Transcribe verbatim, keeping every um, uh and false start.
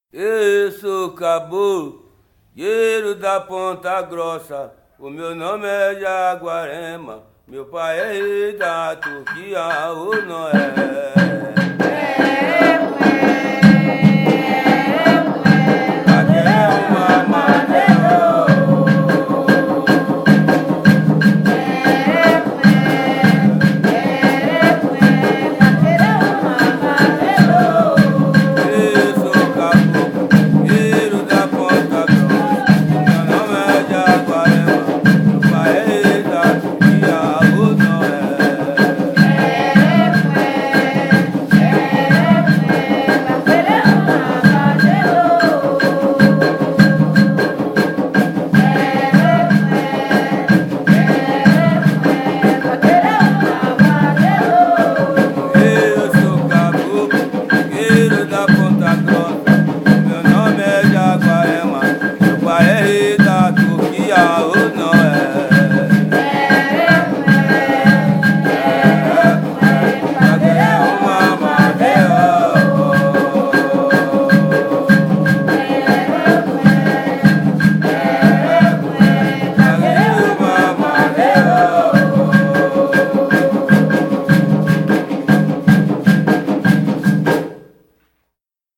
Eu sou caboleiro da Ponta Grossa, o meu nome é Jaguarema, meu pai é rei da Turquia, ou não é?